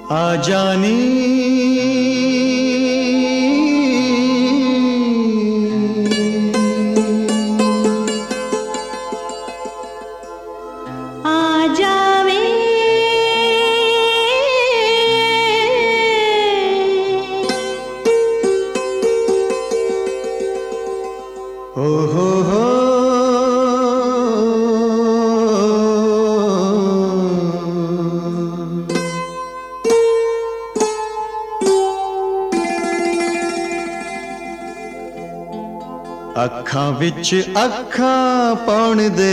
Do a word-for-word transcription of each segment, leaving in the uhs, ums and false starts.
आ जानी आ जावे हो हो हो अखां विच अखां पाउण दे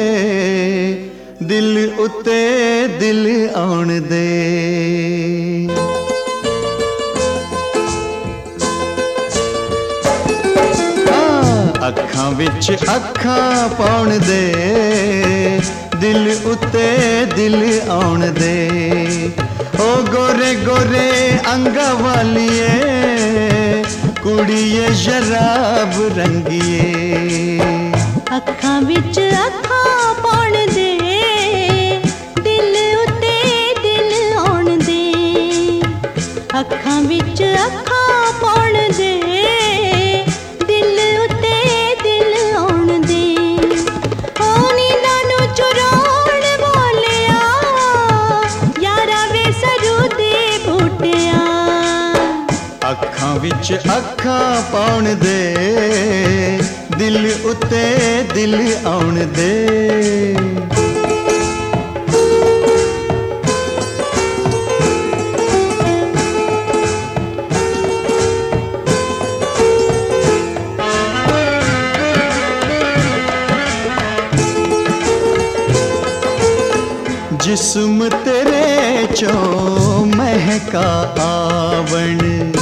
दिल उत्ते दिल आउण दे अखां विच अखां पाउण दे दिल उत्ते दिल आउण दे ओ गोरे गोरे अंगा वालिए कुड़िए शराब रंगिए अखां विच अखां पाउण दे दिल उत्ते दिल आउण दे अखां विच अखां पाउण दे अखां विच अखां पाउण दे दिल उत्ते दिल आउण दे जिस्म तेरे चो महका आवण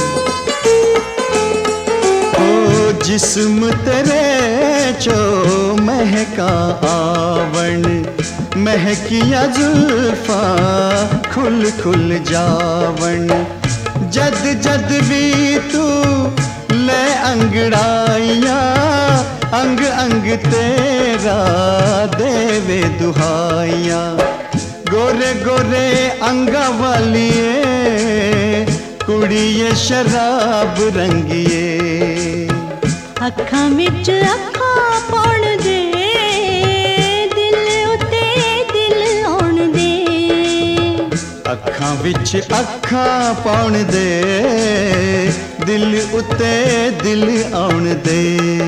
जिस्म तेरे चो महका आवण महकिया जुल्फा खुल खुल जावण जद जद भी तू ले अंगड़ाइया अंग अंग तेरा देवे दुहाइया गोरे गोरे अंगा वालिए कुड़िए शराब रंगिए अखां विच अखां पाउण दे दिल उत्ते दिल आउण दे अखां विच अखां पाउण दे दिल उत्ते दिल आउण दे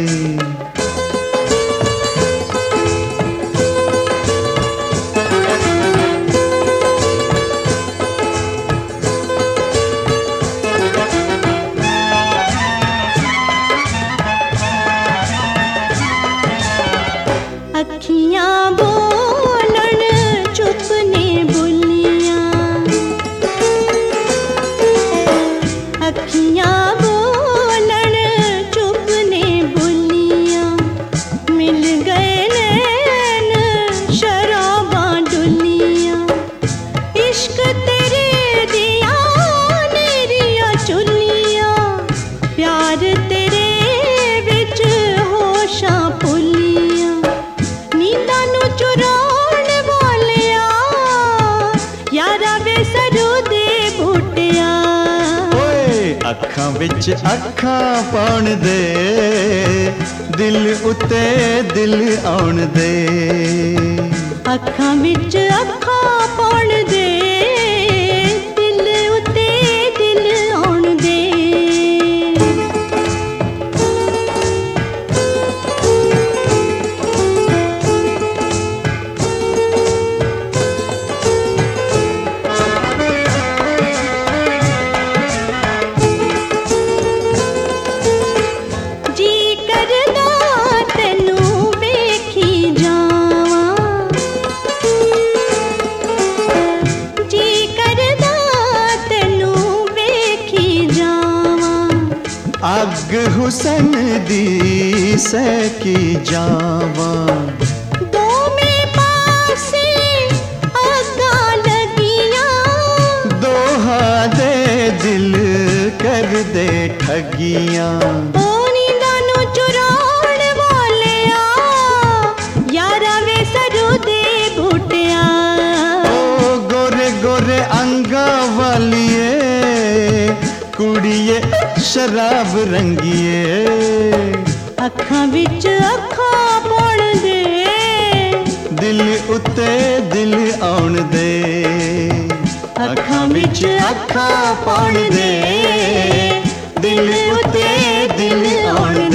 अखियां बोलन चुप ने बोलियां अखियां बोलन चुप ने बोलियां मिल गए नैन शराबां डुलियां इश्क तेरे दिया नेरिया चुलियां प्यार तेरे विच होशां भुलियां चुराण वालिया यारा वे सरू दे बूटिया अखां विच अखां पाउण दे दिल उत्ते दिल आउण दे अखां विच अखां पाउण दे दिल उत्ते दिल आउण दे अग हुसन दी सकी जावां दो में पासे अगा लगियां दोहा दे दिल कर दे ठगियां नींदा नू चुराण वालिया यारा वे सरू दे बूटिया ओ गोरे गोरे अंगा वाली ਕੁੜੀਏ ਸ਼ਰਾਬ ਰੰਗੀਏ ਅੱਖਾਂ ਵਿੱਚ ਅੱਖਾਂ ਪਾਉਣ ਦੇ ਦਿਲ ਉੱਤੇ ਦਿਲ ਆਉਣ ਦੇ ਅੱਖਾਂ ਵਿੱਚ ਅੱਖਾਂ ਪਾਉਣ ਦੇ ਦਿਲ ਉੱਤੇ ਦਿਲ ਆਉਣ